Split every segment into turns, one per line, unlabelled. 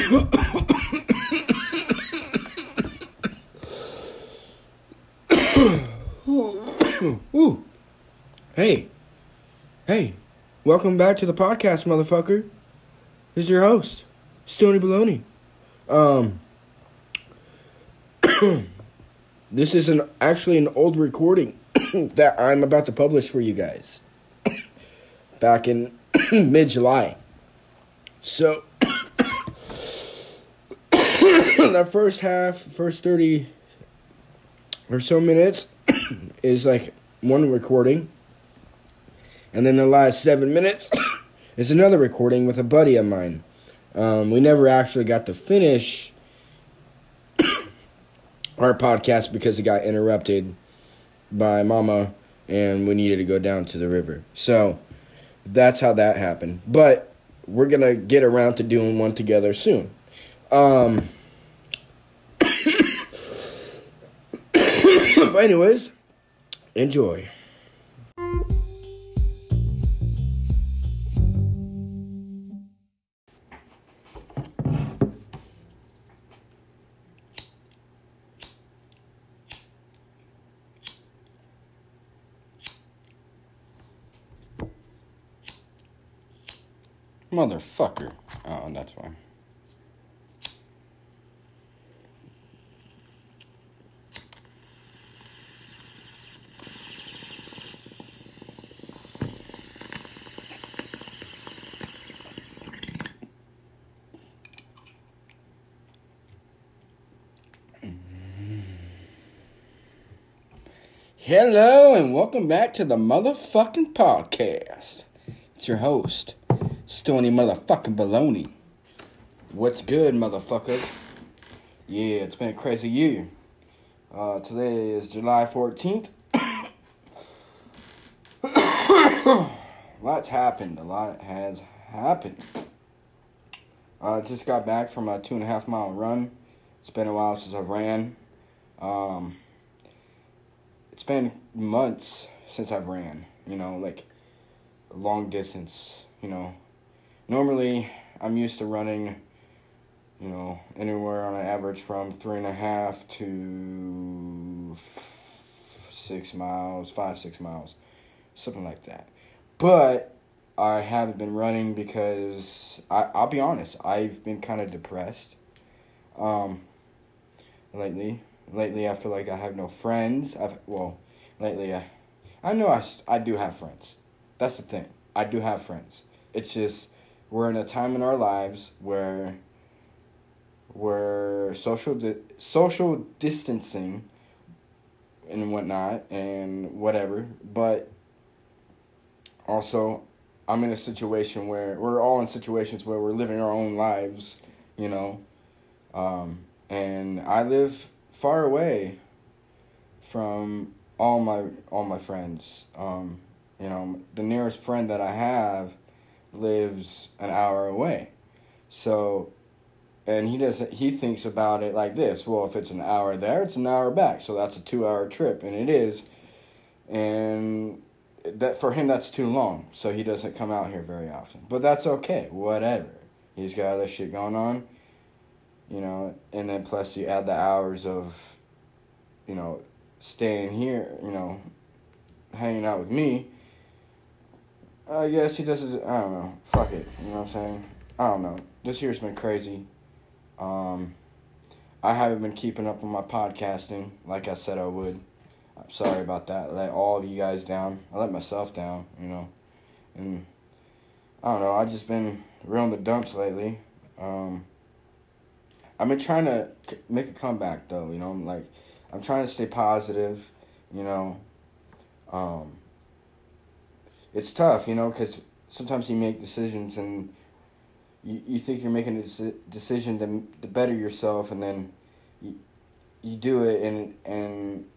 Ooh. Hey, welcome back to the podcast, motherfucker. This is your host, Stony Baloney. This is actually an old recording that I'm about to publish for you guys back in mid-July. So, the first 30 or so minutes is like one recording. And then the last 7 minutes is another recording with a buddy of mine. We never actually got to finish our podcast because it got interrupted by Mama and we needed to go down to the river. So that's how that happened. But we're going to get around to doing one together soon. But anyways, enjoy. Motherfucker. Oh, that's why. Hello and welcome back to the motherfucking podcast. It's your host, Stony motherfucking Baloney. What's good, motherfuckers? Yeah, it's been a crazy year. Today is July 14th. A lot has happened. I just got back from a 2.5 mile run. It's been a while since I ran. It's been months since I've ran, like long distance, Normally, I'm used to running, anywhere on an average from 3.5 to 6 miles, 5-6 miles, something like that. But I haven't been running because, I'll be honest, I've been kind of depressed lately. Lately, I feel like I have no friends. I know I do have friends. That's the thing. I do have friends. It's just, we're in a time in our lives where we're social distancing and whatnot and whatever. But also, I'm in a situation where we're all in situations where we're living our own lives, and I live far away from all my friends. The nearest friend that I have lives an hour away. So, and he thinks about it like this. Well, if it's an hour there, it's an hour back. So that's a 2-hour trip, and it is. And that for him, that's too long. So he doesn't come out here very often. But that's okay. Whatever. He's got other shit going on. And then plus you add the hours of, staying here, hanging out with me. I guess he does it, I don't know, fuck it, you know what I'm saying? I don't know, this year's been crazy. I haven't been keeping up on my podcasting like I said I would. I'm sorry about that. I let all of you guys down. I let myself down, and I don't know, I've just been real in the dumps lately. I've been trying to make a comeback, though, I'm trying to stay positive, It's tough, because sometimes you make decisions and you think you're making a decision to better yourself, and then you do it, and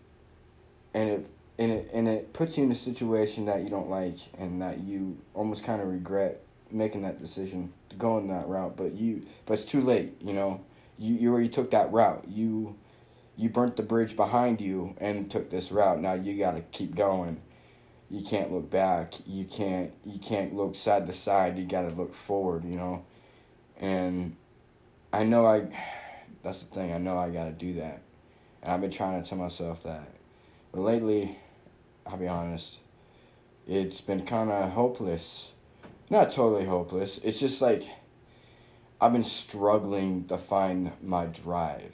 it puts you in a situation that you don't like and that you almost kind of regret making that decision to go in that route, but it's too late, You already took that route. You burnt the bridge behind you and took this route. Now you got to keep going. You can't look back. You can't look side to side. You got to look forward, And I know that's the thing, I know I gotta do that. And I've been trying to tell myself that. But lately, I'll be honest, it's been kind of hopeless. Not totally hopeless. It's just like I've been struggling to find my drive,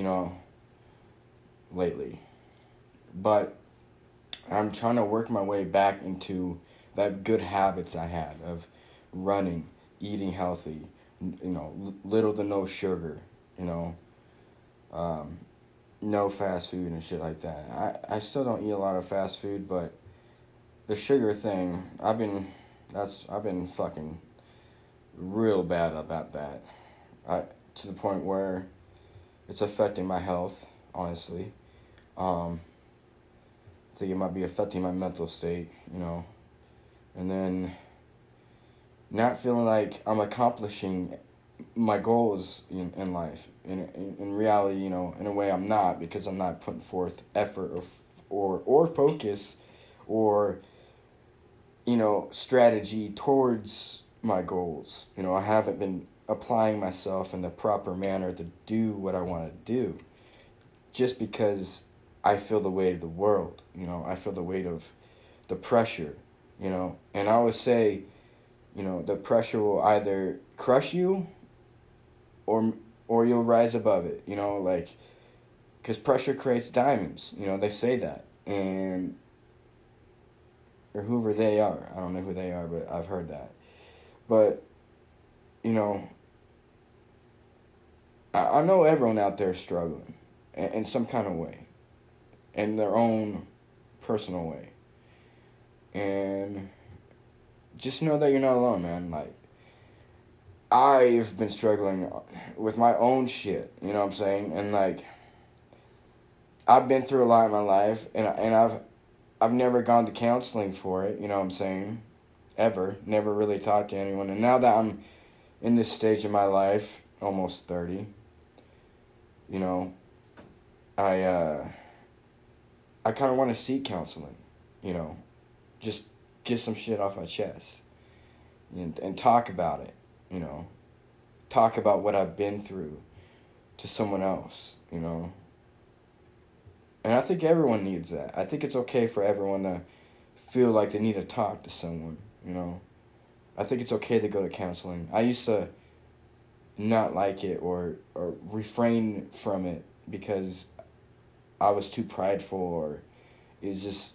lately. But I'm trying to work my way back into that good habits I had of running, eating healthy, little to no sugar, you know, um, no fast food and shit like that. I still don't eat a lot of fast food, but the sugar thing, I've been fucking real bad about that. To the point where it's affecting my health, honestly. I think it might be affecting my mental state, and then not feeling like I'm accomplishing my goals in life. In reality, in a way I'm not, because I'm not putting forth effort or focus or strategy towards my goals. I haven't been applying myself in the proper manner to do what I want to do, just because I feel the weight of the world. I feel the weight of the pressure. And I always say, the pressure will either crush you or you'll rise above it. Because pressure creates diamonds. They say that. And or whoever they are. I don't know who they are, but I've heard that. But, I know everyone out there is struggling in some kind of way, in their own personal way. And just know that you're not alone, man. Like, I've been struggling with my own shit, you know what I'm saying? And, like, I've been through a lot in my life, and I've never gone to counseling for it, you know what I'm saying? Ever. Never really talked to anyone. And now that I'm in this stage of my life, almost 30, I kind of want to seek counseling, just get some shit off my chest and talk about it, talk about what I've been through to someone else, And I think everyone needs that. I think it's okay for everyone to feel like they need to talk to someone, I think it's okay to go to counseling. I used to not like it or refrain from it because I was too prideful, or it's just,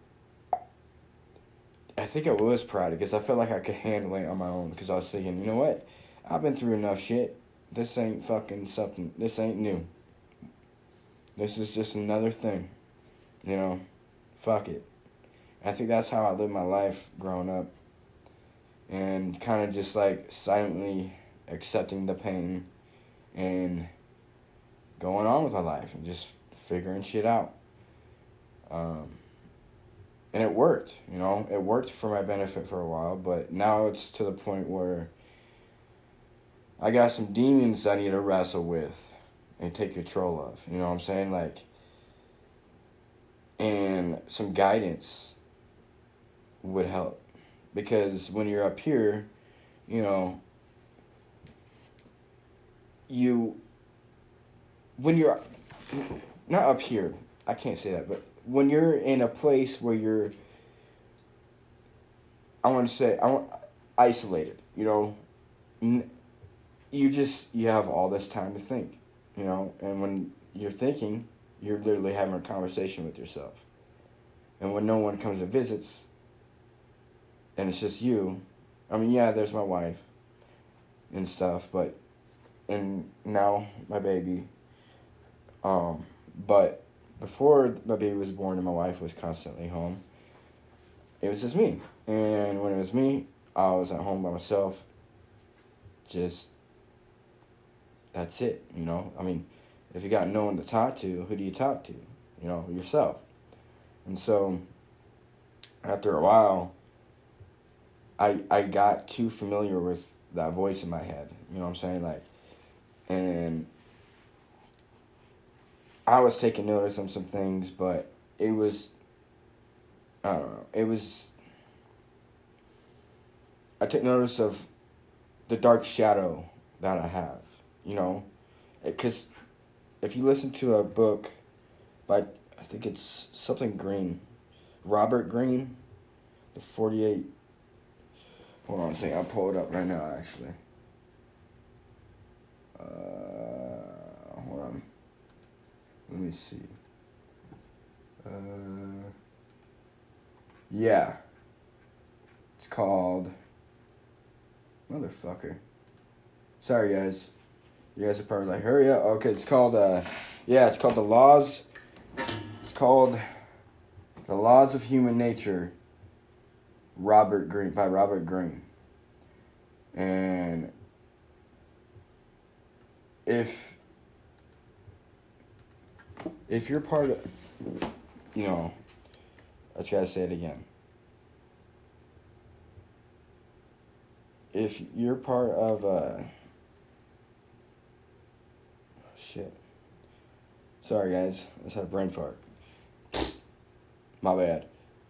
I think I was proud because I felt like I could handle it on my own, because I was thinking, you know what, I've been through enough shit. This ain't fucking something, this ain't new. This is just another thing, fuck it. I think that's how I lived my life growing up, and kind of just like silently accepting the pain and going on with my life and just figuring shit out. And it worked, it worked for my benefit for a while, but now it's to the point where I got some demons I need to wrestle with and take control of, you know what I'm saying? Like, and some guidance would help, because when you're up here, when you're not up here, I can't say that, but when you're in a place where you're, isolated, you have all this time to think, and when you're thinking, you're literally having a conversation with yourself. And when no one comes and visits, and it's just you, there's my wife and stuff, and now my baby, but before my baby was born and my wife was constantly home, it was just me. And when it was me, I was at home by myself. Just, that's it, if you got no one to talk to, who do you talk to? Yourself. And so, after a while, I got too familiar with that voice in my head, you know what I'm saying? Like, and I was taking notice of some things, but it was, I don't know, I took notice of the dark shadow that I have, you know, because if you listen to a book by, I think it's something Greene, Robert Greene, the 48, hold on a second, I'll pull it up right now, actually. Hold on. Let me see. Yeah. It's called... Motherfucker. Sorry, guys. You guys are probably like, hurry up. Okay, it's called, it's called The Laws... It's called The Laws of Human Nature, by Robert Greene. And if you're part of, you know, I just gotta say it again. If you're part of, shit. Sorry, guys. I just had a brain fart. My bad.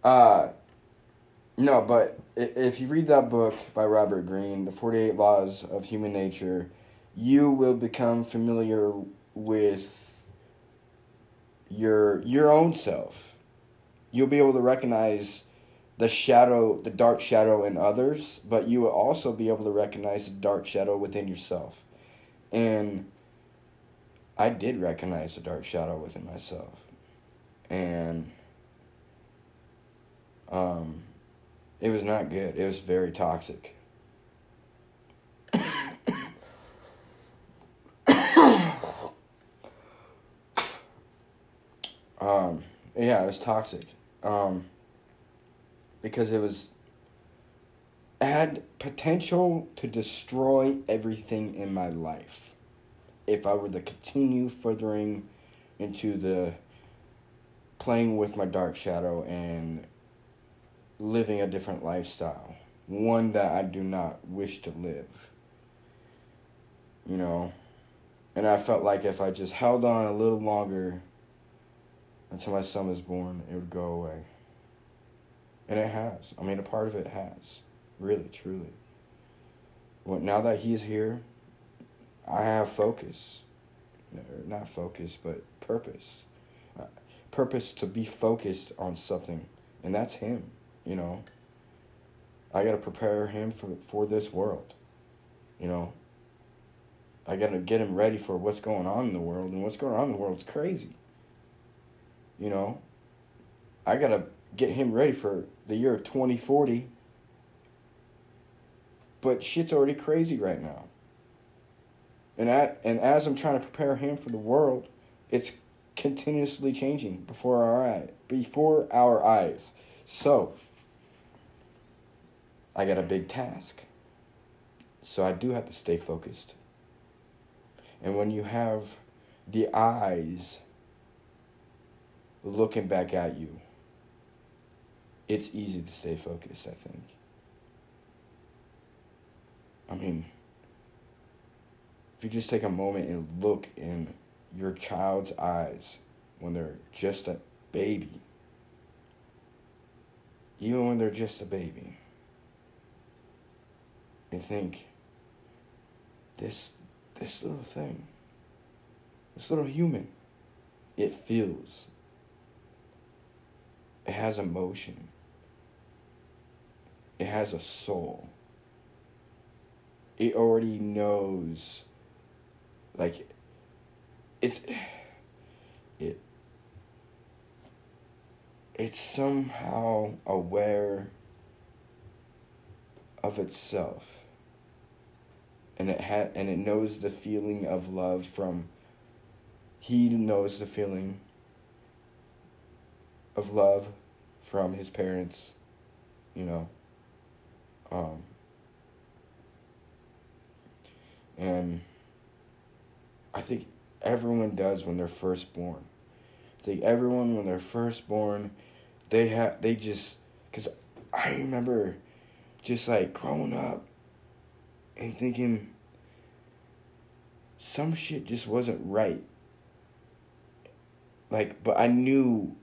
No, but if you read that book by Robert Greene, The 48 Laws of Human Nature, you will become familiar with your own self. You'll be able to recognize the dark shadow in others, but you will also be able to recognize the dark shadow within yourself. And I did recognize the dark shadow within myself. And it was not good. It was very toxic. It was toxic. Because it had potential to destroy everything in my life if I were to continue furthering into the playing with my dark shadow and living a different lifestyle, one that I do not wish to live, you know. And I felt like if I just held on a little longer until my son was born, it would go away. And it has. I mean, a part of it has. Really, truly. Well, now that he's here, I have focus. Not focus, but purpose. Purpose to be focused on something. And that's him, you know. I got to prepare him for this world, you know. I got to get him ready for what's going on in the world. And what's going on in the world is crazy. You know, I got to get him ready for the year 2040. But shit's already crazy right now. And as I'm trying to prepare him for the world, it's continuously changing before our eyes. So, I got a big task. So I do have to stay focused. And when you have the eyes looking back at you, it's easy to stay focused, I think. I mean, if you just take a moment and look in your child's eyes when they're just a baby, even when they're just a baby, and think, this little thing, this little human, it feels. It has emotion. It has a soul. It already knows, like, it's somehow aware of itself. And it knows the feeling of love he knows the feeling of love from his parents, you know. And I think everyone does when they're first born. I think everyone, when they're first born, because I remember just like growing up and thinking some shit just wasn't right. Like, but I knew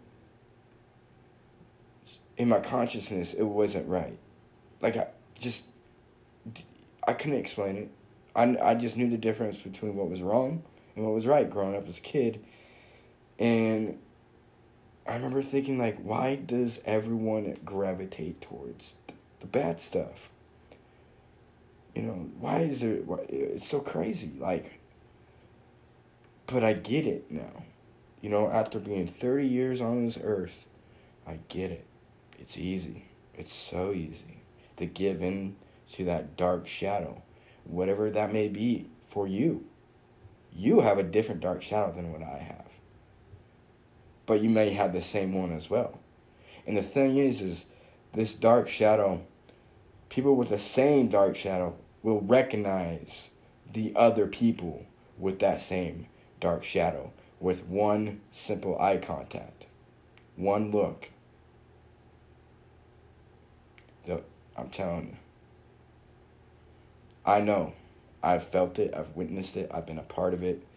in my consciousness it wasn't right. Like, I couldn't explain it. I just knew the difference between what was wrong and what was right growing up as a kid. And I remember thinking, like, why does everyone gravitate towards the bad stuff? You know, why is it, it's so crazy, like, but I get it now. You know, after being 30 years on this earth, I get it. It's easy. It's so easy to give in to that dark shadow, whatever that may be for you. You have a different dark shadow than what I have. But you may have the same one as well. And the thing is this dark shadow, people with the same dark shadow will recognize the other people with that same dark shadow with one simple eye contact, one look. I'm telling you. I know. I've felt it. I've witnessed it. I've been a part of it.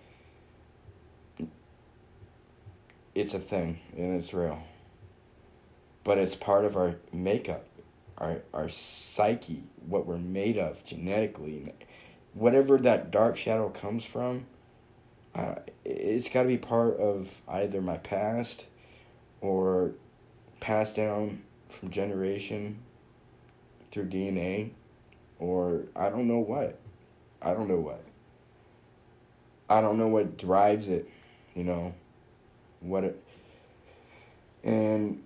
It's a thing, and it's real. But it's part of our makeup, our psyche, what we're made of genetically. Whatever that dark shadow comes from, it's got to be part of either my past or passed down from generation through DNA, or I don't know what. I don't know what drives it, you know, and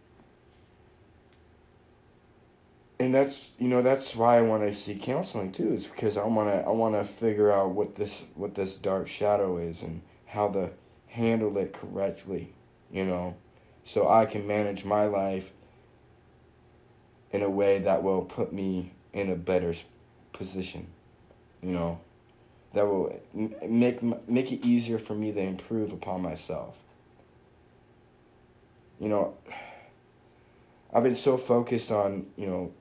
that's, you know, that's why I want to seek counseling too, is because I want to figure out what this dark shadow is and how to handle it correctly, you know, so I can manage my life in a way that will put me in a better position, you know, that will make it easier for me to improve upon myself. You know, I've been so focused on, you know,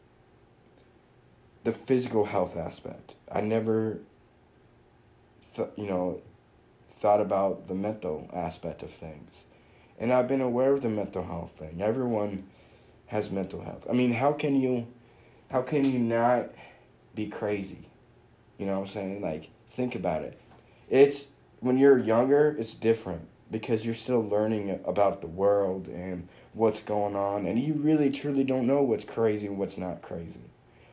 the physical health aspect. I never, thought about the mental aspect of things. And I've been aware of the mental health thing. Everyone has mental health. I mean, how can you not be crazy? You know what I'm saying? Like, think about it. It's, when you're younger, it's different because you're still learning about the world and what's going on, and you really truly don't know what's crazy and what's not crazy.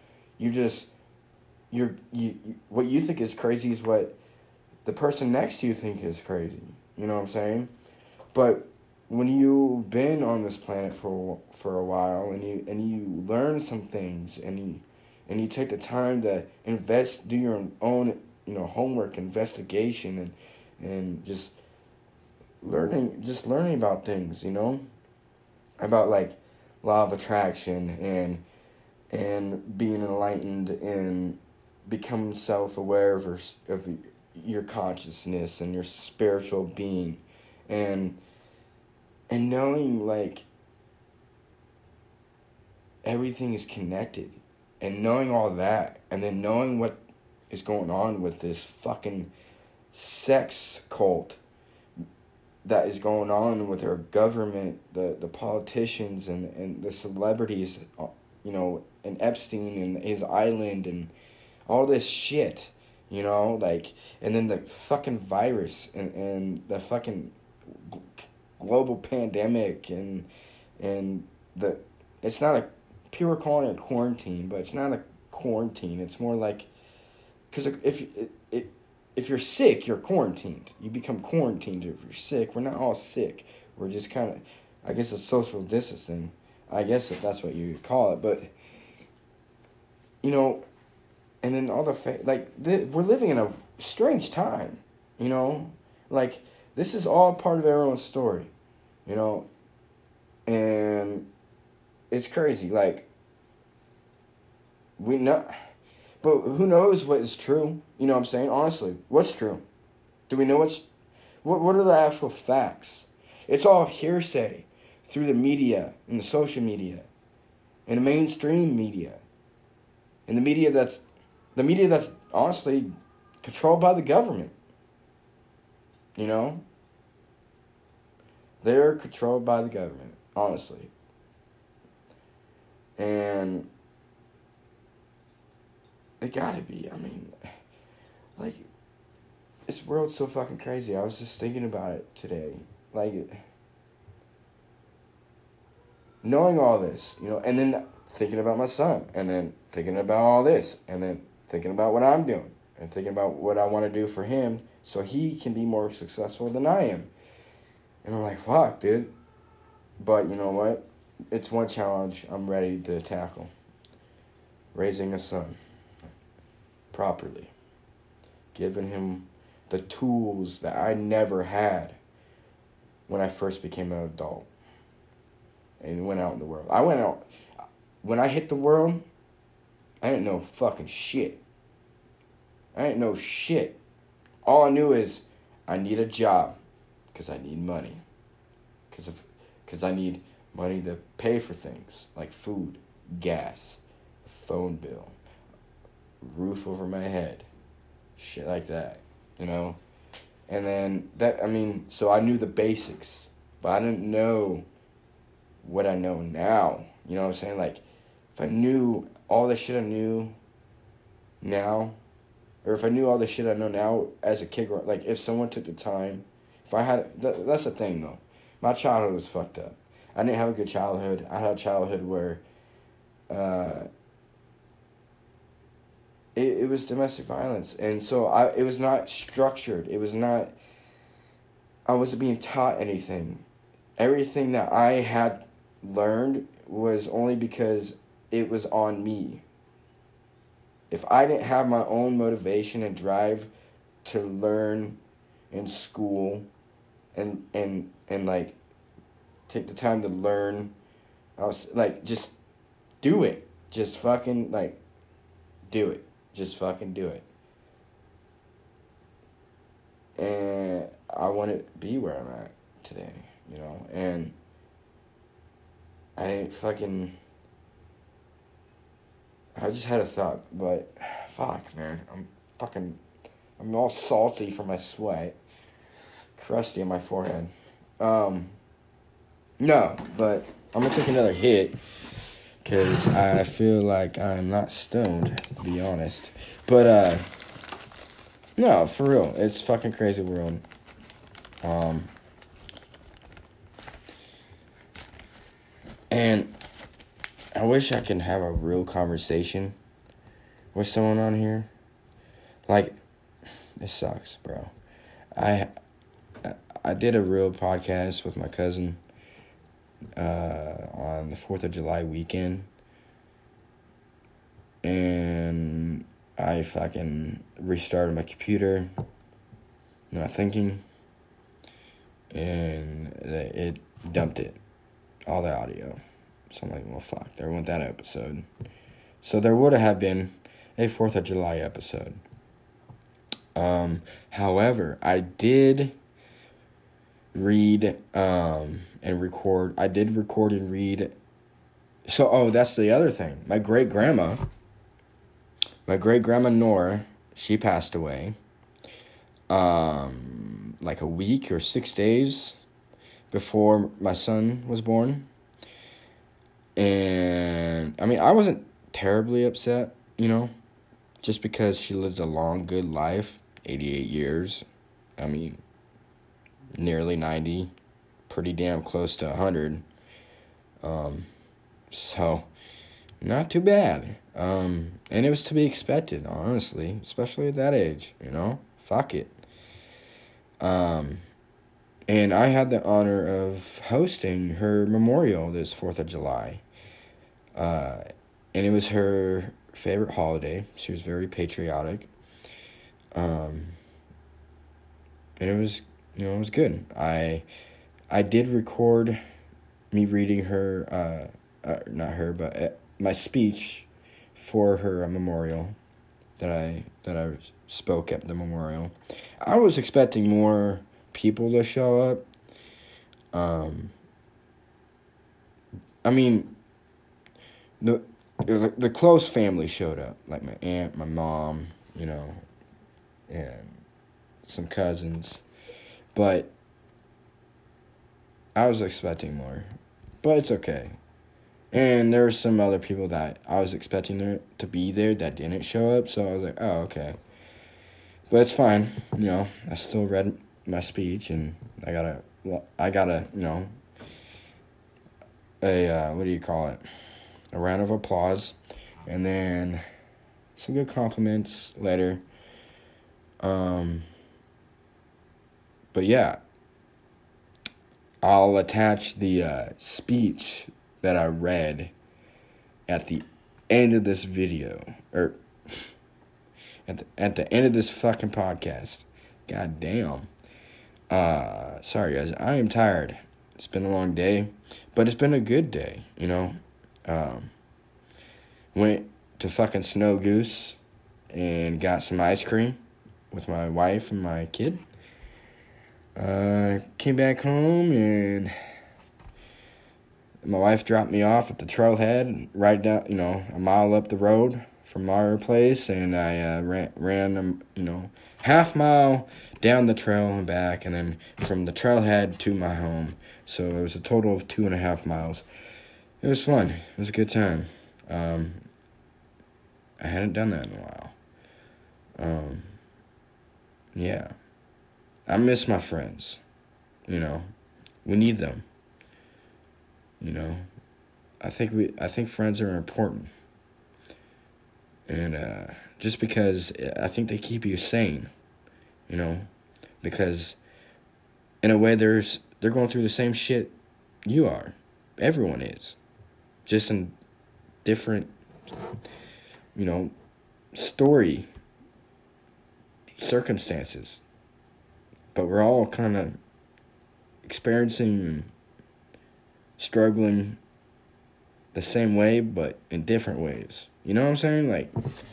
What you think is crazy is what the person next to you think is crazy. You know what I'm saying? But when you've been on this planet for a while and you learn some things and you take the time to do your own, you know, homework, investigation, and just learning about things, you know, about like law of attraction and being enlightened and becoming self-aware of your consciousness and your spiritual being, and knowing like everything is connected, and knowing all that, and then knowing what is going on with this fucking sex cult that is going on with our government, the politicians and the celebrities, you know, and Epstein and his island and all this shit, you know, like, and then the fucking virus and the fucking global pandemic and it's not a, people are calling it a quarantine, but it's not a quarantine. It's more like, because if you're sick, you're quarantined. You become quarantined if you're sick. We're not all sick. We're just kind of, I guess it's social distancing. I guess if that's what you would call it. But, you know, and then all the, we're living in a strange time, you know? Like, this is all part of everyone's story, you know? And it's crazy. Like, we know, but who knows what is true? You know what I'm saying? Honestly, what's true? Do we know what are the actual facts? It's all hearsay through the media and the social media and the mainstream media and the media that's honestly controlled by the government. You know? They're controlled by the government, honestly. And they gotta be. I mean, like, this world's so fucking crazy. I was just thinking about it today. Like, knowing all this, and then thinking about my son, and then thinking about all this, and then thinking about what I'm doing, and thinking about what I want to do for him so he can be more successful than I am. And I'm like, fuck, dude. But you know what? It's one challenge I'm ready to tackle. Raising a son properly. Giving him the tools that I never had when I first became an adult and went out in the world. I went out. When I hit the world, I didn't know fucking shit. I didn't know shit. All I knew is I need a job because I need money. Because I need money to pay for things like food, gas, phone bill, roof over my head, shit like that, And then so I knew the basics, but I didn't know what I know now. You know what I'm saying? Like, if I knew all the shit I knew now, or if I knew all the shit I know now as a kid, like, if someone took the time, if I had, that's the thing, though. My childhood was fucked up. I didn't have a good childhood. I had a childhood where it was domestic violence. And so it was not structured. I wasn't being taught anything. Everything that I had learned was only because it was on me. If I didn't have my own motivation and drive to learn in school and like take the time to learn, I was like, just do it. Just fucking like do it. Just fucking do it. And I want to be where I'm at today, and I just had a thought, but fuck, man, I'm all salty from my sweat, crusty on my forehead. No, but I'm gonna take another hit, because I feel like I'm not stoned, to be honest. But, no, for real, it's fucking crazy world. And I wish I could have a real conversation with someone on here. Like, this sucks, bro. I did a real podcast with my cousin on the 4th of July weekend, and I fucking restarted my computer, not thinking, and it dumped it, all the audio. So I'm like, well, fuck, there went that episode. So there would have been a 4th of July episode. However, I did read and record. I did record and read. So, that's the other thing. My great-grandma Nora, she passed away like a week or 6 days before my son was born. And, I wasn't terribly upset, just because she lived a long, good life, 88 years. Nearly 90, pretty damn close to 100. So, not too bad. And it was to be expected, honestly, especially at that age, fuck it. And I had the honor of hosting her memorial this 4th of July. And it was her favorite holiday. She was very patriotic. And it was, it was good. I did record me reading her, not her, but my speech for her memorial that I spoke at the memorial. I was expecting more people to show up. The close family showed up, like my aunt, my mom, and some cousins. But I was expecting more. But it's okay. And there were some other people that I was expecting to be there that didn't show up. So I was like, oh, okay. But it's fine, I still read my speech, and I got a, what do you call it? A round of applause, and then some good compliments later. But yeah, I'll attach the speech that I read at the end of this video, or at the end of this fucking podcast. God damn. Sorry guys, I am tired. It's been a long day, but it's been a good day, Went to fucking Snow Goose and got some ice cream with my wife and my kid. Came back home, and my wife dropped me off at the trailhead right down, a mile up the road from our place, and I ran half mile down the trail and back, and then from the trailhead to my home. So it was a total of 2.5 miles. It was fun. It was a good time. I hadn't done that in a while. Yeah. I miss my friends. We need them. I think friends are important. And just because I think they keep you sane, because in a way they're going through the same shit you are. Everyone is. Just in different, story circumstances. But we're all kind of experiencing and struggling the same way, but in different ways. You know what I'm saying? Like,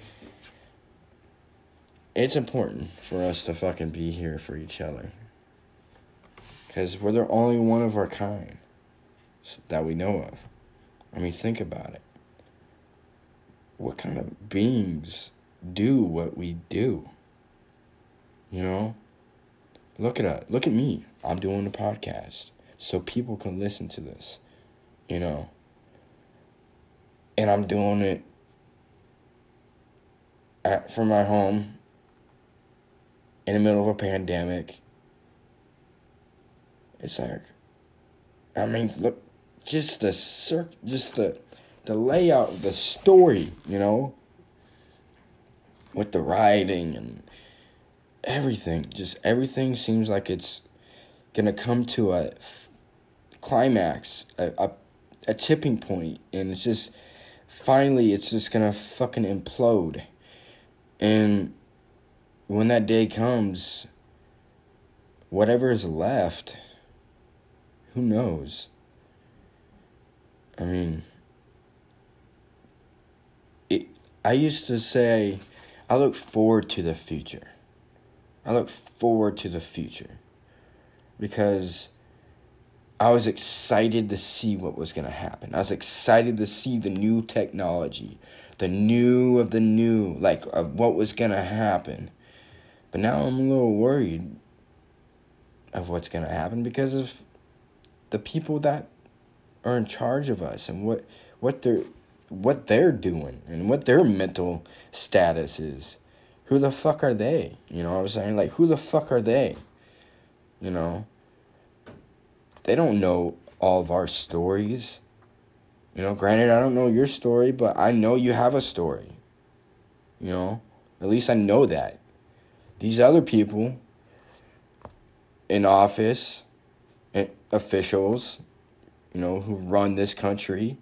it's important for us to fucking be here for each other. Because we're the only one of our kind that we know of. I mean, think about it. What kind of beings do what we do? Look at me. I'm doing a podcast so people can listen to this, And I'm doing it from my home in the middle of a pandemic. It's like, look, just the layout of the story, with the writing and everything. Just everything seems like it's gonna come to a climax, a tipping point, and it's just finally it's just gonna fucking implode. And when that day comes, whatever is left, who knows? I used to say, I look forward to the future. Because I was excited to see what was going to happen. I was excited to see the new technology, the new of the new, like of what was going to happen. But now I'm a little worried of what's going to happen because of the people that are in charge of us and what they're doing and what their mental status is. Who the fuck are they? You know what I'm saying? Like, who the fuck are they? They don't know all of our stories. Granted, I don't know your story, but I know you have a story. At least I know that. These other people in office, and officials, who run this country,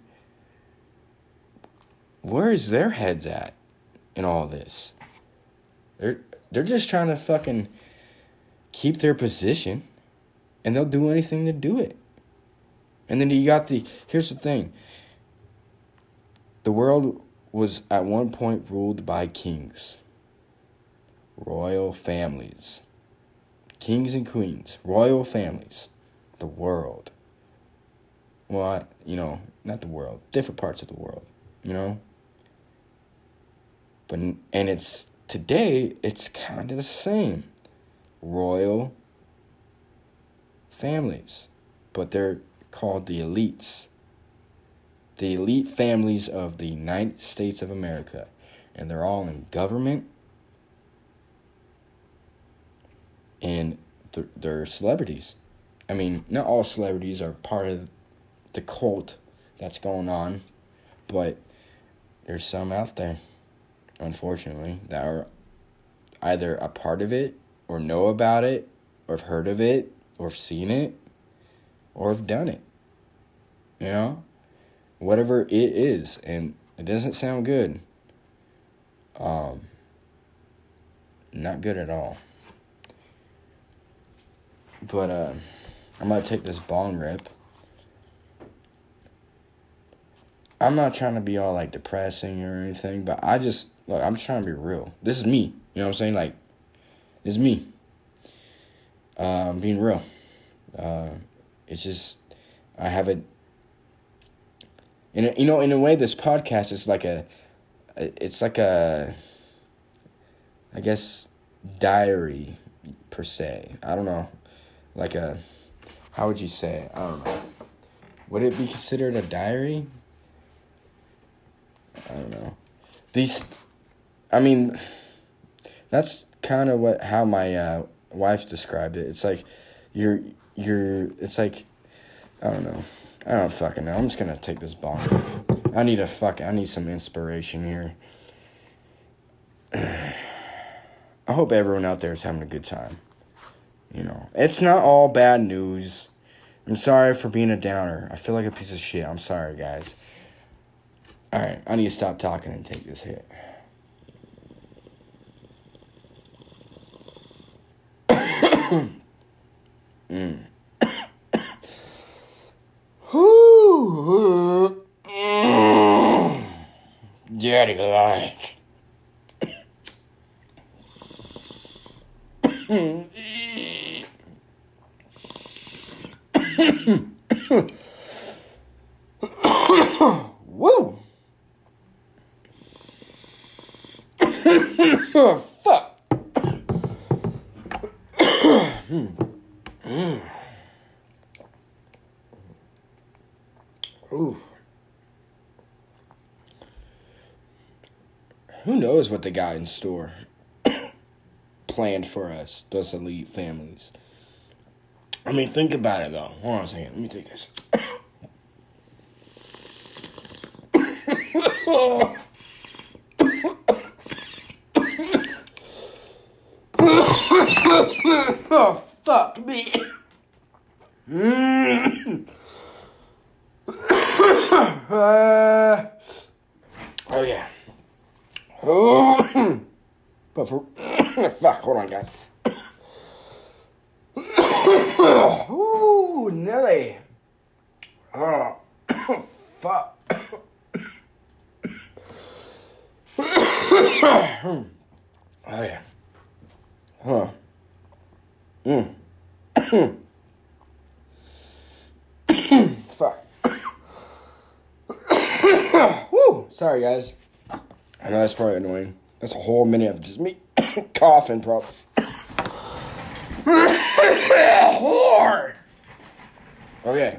where is their heads at in all this? They're just trying to fucking keep their position, and they'll do anything to do it. And then here's the thing. The world was at one point ruled by kings, royal families, kings and queens, royal families, the world. Well, not the world, different parts of the world, But, and today, it's kind of the same. Royal families. But they're called the elites. The elite families of the United States of America. And they're all in government. and they're celebrities. I mean, not all celebrities are part of the cult that's going on, but there's some out there, unfortunately, that are either a part of it, or know about it, or have heard of it, or have seen it, or have done it. You know? Whatever it is, and it doesn't sound good. Not good at all. But, I'm gonna take this bong rip. I'm not trying to be all, like, depressing or anything, but I'm just trying to be real. This is me. You know what I'm saying? Like, this is me. Being real. It's just, I have it. In a way, this podcast is like I guess, diary, per se. I don't know. Like how would you say it? I don't know. Would it be considered a diary? I don't know. That's kind of how my wife described it. It's like, it's like, I don't know. I don't fucking know. I'm just gonna take this bong. I need some inspiration here. I hope everyone out there is having a good time. You know, it's not all bad news. I'm sorry for being a downer. I feel like a piece of shit. I'm sorry, guys. Alright, I need to stop talking and take this hit. Daddy like. Woo! Oh, fuck. Ooh. Who knows what they got in store planned for us, those elite families. I mean, think about it, though. Hold on a second. Let me take this. Oh, fuck me. Oh, yeah. But for... fuck, hold on, guys. Ooh, Nelly. Oh, fuck. Oh, yeah. Huh. Fuck. Woo. Sorry, guys. I know that's probably annoying. That's a whole minute of just me coughing, probably. Whore. Okay.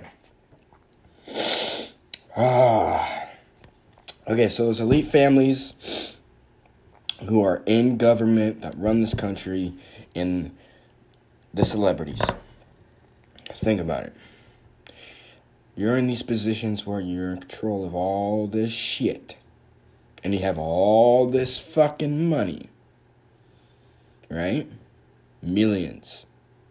Okay, so there's elite families who are in government that run this country, and the celebrities. Think about it. You're in these positions where you're in control of all this shit. And you have all this fucking money. Right? Millions.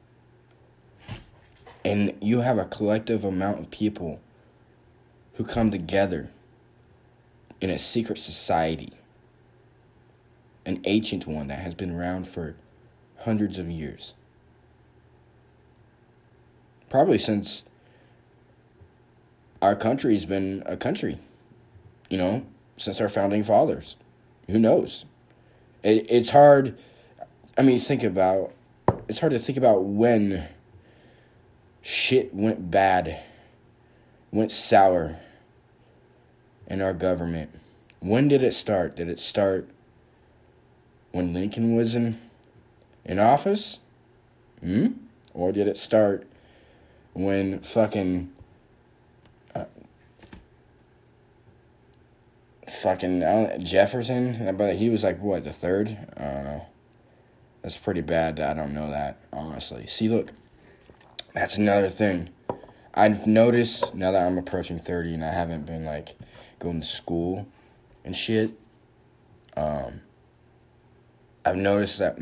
And you have a collective amount of people who come together in a secret society. An ancient one that has been around for hundreds of years. Probably since our country's been a country. You know, since our founding fathers. Who knows? It's hard. I mean, it's hard to think about when shit went bad, went sour in our government. When did it start? Did it start when Lincoln was in office? Or did it start when fucking Jefferson, but he was like, what, the third? I don't know. That's pretty bad that I don't know that, honestly. See, look, that's another thing. I've noticed, now that I'm approaching 30 and I haven't been, like, going to school and shit, I've noticed that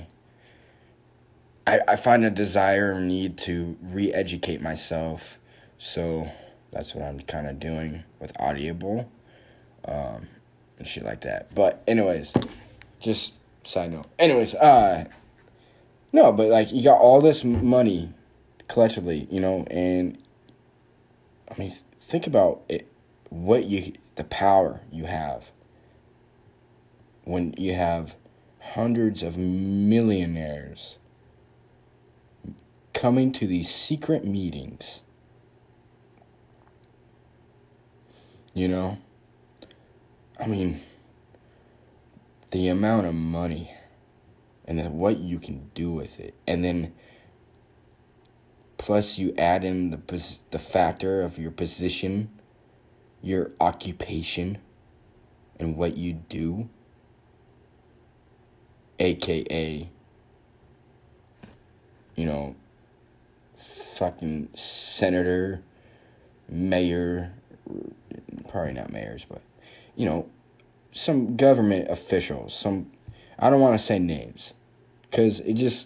I find a desire or need to re-educate myself, so that's what I'm kind of doing with Audible, and shit like that. But anyways, just side note. Anyways, no, but like you got all this money collectively, you know, and I mean, think about it, the power you have when you have hundreds of millionaires coming to these secret meetings. You know? I mean, the amount of money and then what you can do with it. And then plus you add in the factor of your position, your occupation, and what you do. AKA, you know, fucking senator, mayor, probably not mayors, but, you know, some government officials, I don't want to say names, because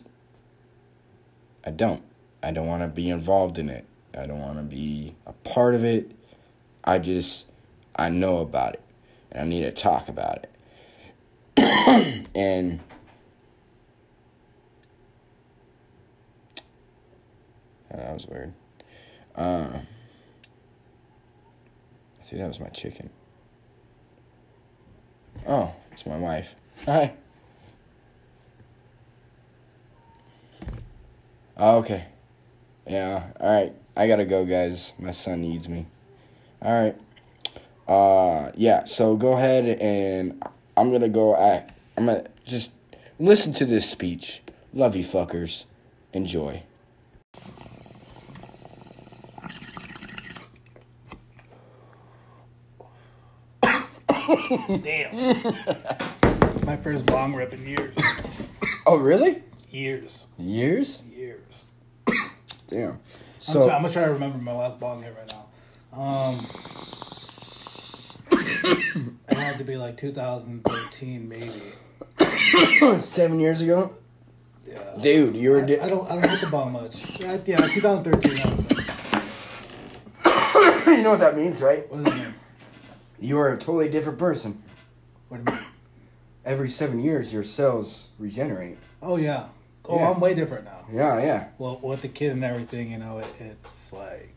I don't want to be involved in it. I don't want to be a part of it. I know about it, and I need to talk about it. And that was weird. I think that was my chicken. Oh, it's my wife. Hi. Oh, okay. Yeah, alright. I gotta go, guys. My son needs me. Alright. Yeah, so go ahead and I'm gonna just listen to this speech. Love you fuckers. Enjoy.
Damn. It's my first bong rip in years.
Oh, really?
Years.
Years?
Years.
Damn.
So I'm gonna try to remember my last bong hit right now. It had to be like 2013, maybe.
7 years ago?
Yeah.
Dude, you were...
I don't hit the bong much. Yeah, 2013. I would say.
You know what that means, right?
What does that mean?
You are a totally different person.
What do you mean?
Every 7 years, your cells regenerate.
Oh, yeah. Oh,
Yeah.
I'm way different now.
Yeah.
Well, with the kid and everything, you know, it's like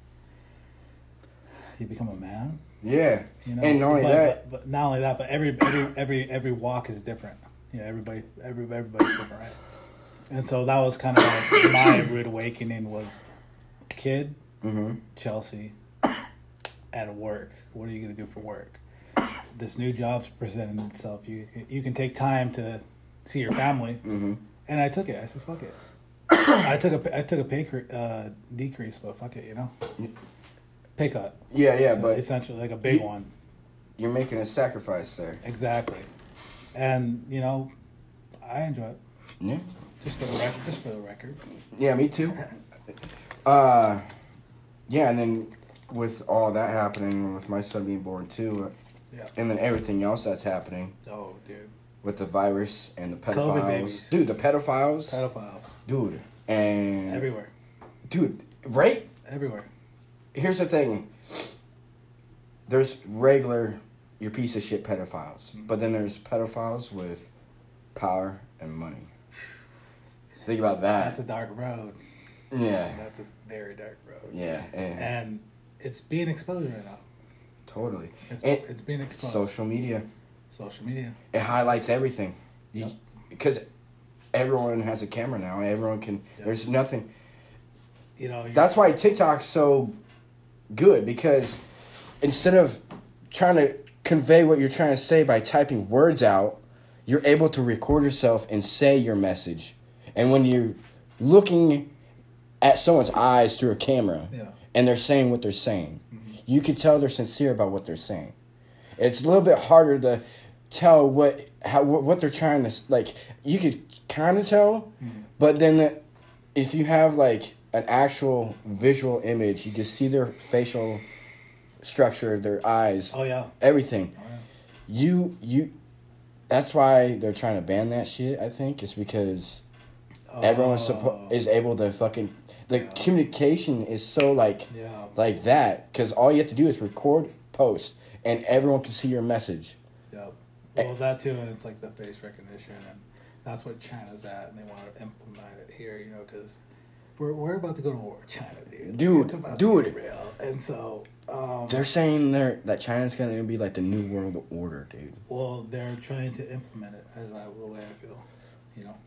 you become a man.
Yeah.
You know?
And not only that,
but not only that, but every walk is different. You know, everybody's different, right? And so that was kind of like my rude awakening was kid, Chelsea, at work. What are you gonna do for work? This new job's presenting itself. You can take time to see your family, and I took it. I said, "Fuck it." I took a pay decrease, but fuck it, you know, pay cut.
Yeah,
So
but
essentially like a big one.
You're making a sacrifice there.
Exactly, and you know, I enjoy it.
Yeah.
Just for the record.
Yeah, me too. Yeah, and then with all that happening, with my son being born too, and then everything else that's happening.
Oh, dude.
With the virus and the
COVID
pedophiles.
babies.
Dude, the pedophiles.
Pedophiles.
Dude. And...
Everywhere.
Dude, right?
Everywhere.
Here's the thing. There's regular, your piece of shit pedophiles. But then there's pedophiles with power and money. Think about that.
That's a dark road.
Yeah.
That's a very dark road.
Yeah.
And it's being exposed right now.
Totally.
It's being exposed.
Social media.
Social media.
It highlights everything.
Yep.
Because everyone has a camera now. Everyone can...
Yep.
There's nothing...
You know...
That's why TikTok's so good. Because instead of trying to convey what you're trying to say by typing words out, you're able to record yourself and say your message. And when you're looking at someone's eyes through a camera and they're saying what they're saying, you can tell they're sincere about what they're saying. It's a little bit harder tell what they're trying to, like, you could kind of tell, but then if you have, like, an actual visual image, you just see their facial structure, their eyes.
Oh, yeah.
Everything.
Oh, yeah.
You that's why they're trying to ban that shit, I think. It's because everyone is able to fucking... The communication is so, like that. Because all you have to do is record, post, and everyone can see your message.
Yeah. Well, that too, and it's like the face recognition, and that's what China's at, and they want to implement it here, you know, because we're about to go to war with China, dude. It's about to be real. And so...
they're saying that China's going to be like the new world order, dude.
Well, they're trying to implement it the way I feel, you know.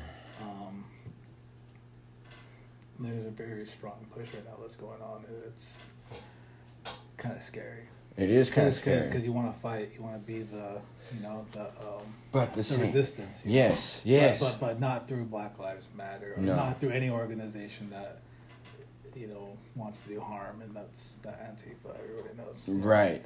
There's a very strong push right now that's going on, and it's kind of scary.
It is kind of scary.
Because you want to fight, you want to be the
the
resistance.
Yes,
know?
yes.
But not through Black Lives Matter, or
no.
not through any organization that, you know, wants to do harm, and that's the Antifa, everybody knows.
Right.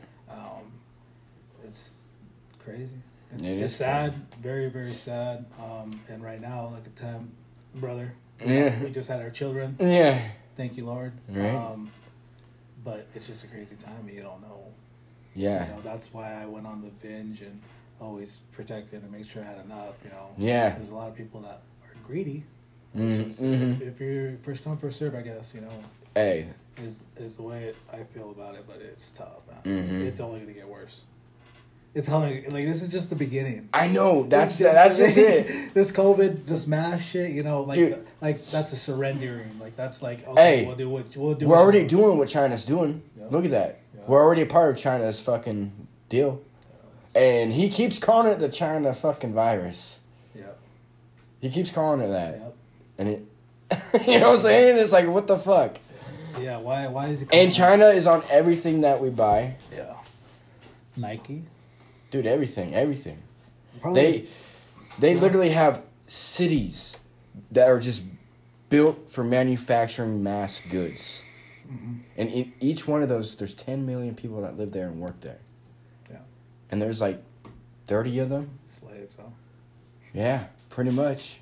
It's crazy.
It's
sad,
crazy.
Very, very sad. And right now, like a time, brother,
yeah.
we just had our children.
Yeah.
Thank you, Lord.
Right.
But it's just a crazy time. You don't know.
Yeah.
You know, that's why I went on the binge and always protected and make sure I had enough. You know.
Yeah.
There's a lot of people that are greedy.
Mm-hmm.
If you're first come first serve, I guess, you know.
Hey.
Is the way I feel about it, but it's tough.
Mm-hmm.
It's only gonna get worse. It's only like this is just the beginning.
I know that's just it.
This COVID, this mass shit, you know, like
Dude.
Like that's a surrendering. Like that's like okay,
hey,
we'll do what we'll do.
We're already doing what China's doing.
Yeah.
Look at that.
Yeah.
We're already a part of China's fucking deal. Yeah. And he keeps calling it the China fucking virus.
Yeah.
He keeps calling it that.
Yep.
And it, you know what I'm saying? It's like, what the fuck?
Yeah. Why is it?
And China is on everything that we buy.
Yeah. Nike.
Dude, everything.
Probably
They literally have cities that are just built for manufacturing mass goods. Mm-hmm. And in each one of those, there's 10 million people that live there and work there.
Yeah.
And there's like 30 of them.
Slaves, huh?
Yeah, pretty much.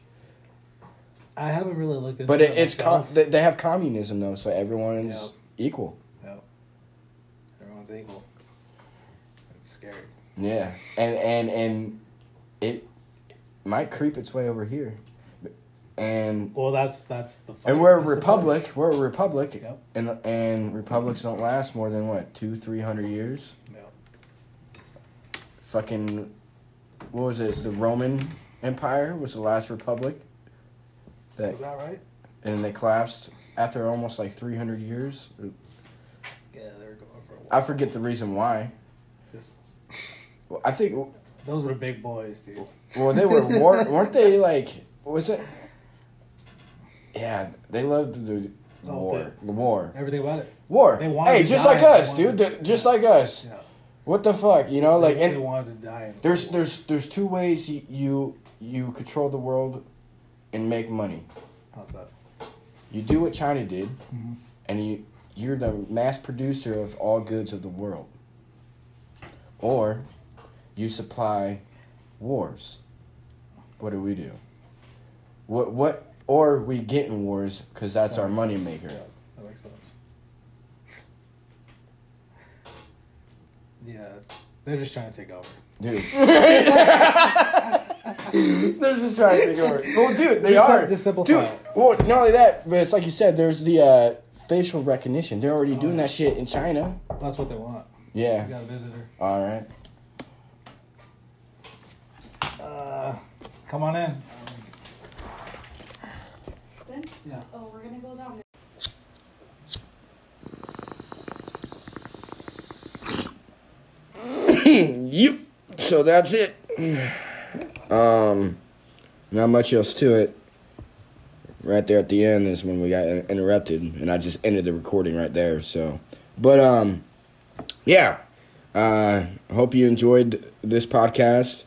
I haven't really looked into
but
it.
But they have communism, though, so everyone's equal.
Yeah. Everyone's equal. It's scary.
Yeah, and it might creep its way over here, and
well, that's the.
And we're a republic. We're a republic,
yep.
and republics don't last more than what 200-300 years.
Yep.
Fucking, what was it? The Roman Empire was the last republic.
Is that right?
And they collapsed after almost like 300 years.
Yeah, they were going for a while.
I forget the reason why. Well, I think
those were big boys, dude.
Well, they were weren't they? Like, what was it? Yeah, they loved the war. The war.
Everything about it.
War.
They wanted
hey,
to
just
die.
like us, dude. Just like us.
Yeah.
What the fuck, you know? Like,
they wanted to die.
There's two ways you control the world and make money.
How's that?
You do what China did, and you're the mass producer of all goods of the world. Or you supply wars. What do we do? What? Or we get in wars because that's our money maker.
Yeah, that makes sense. Yeah, they're just trying to take over.
Dude. They're just trying to take over. Well, dude, they are.
Just simplify
dude,
it.
well, not only that, but it's like you said, there's the facial recognition. They're already doing that shit in China.
That's what they want.
Yeah.
You got a visitor.
All right.
Come on in.
Then?
Yeah.
Oh, we're gonna go down.
Yep. So that's it. Not much else to it. Right there at the end is when we got interrupted, and I just ended the recording right there. So, but yeah. Hope you enjoyed this podcast.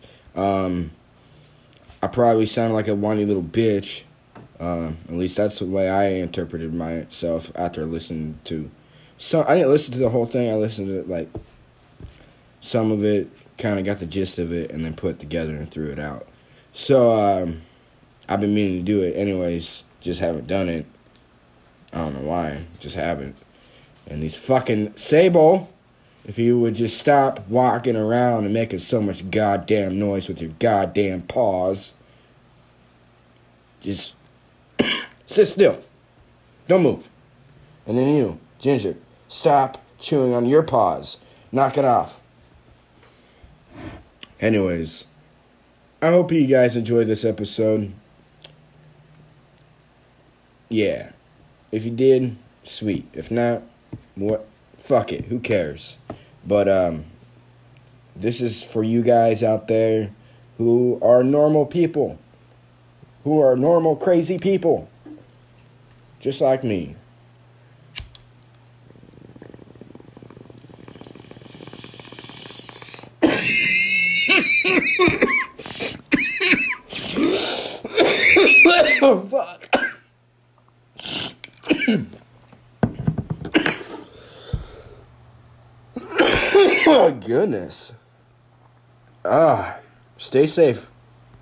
I probably sound like a whiny little bitch. At least that's the way I interpreted myself after listening to. So I didn't listen to the whole thing. I listened to like some of it, kind of got the gist of it, and then put it together and threw it out. So, I've been meaning to do it anyways, just haven't done it. I don't know why, just haven't. And these fucking Sable, if you would just stop walking around and making so much goddamn noise with your goddamn paws. Just sit still. Don't move. And then you, Ginger, stop chewing on your paws. Knock it off. Anyways, I hope you guys enjoyed this episode. Yeah. If you did, sweet. If not, what? Fuck it. Who cares? But, this is for you guys out there who are normal people. Who are normal, crazy people. Just like me. Oh, fuck. Oh, goodness. Stay safe.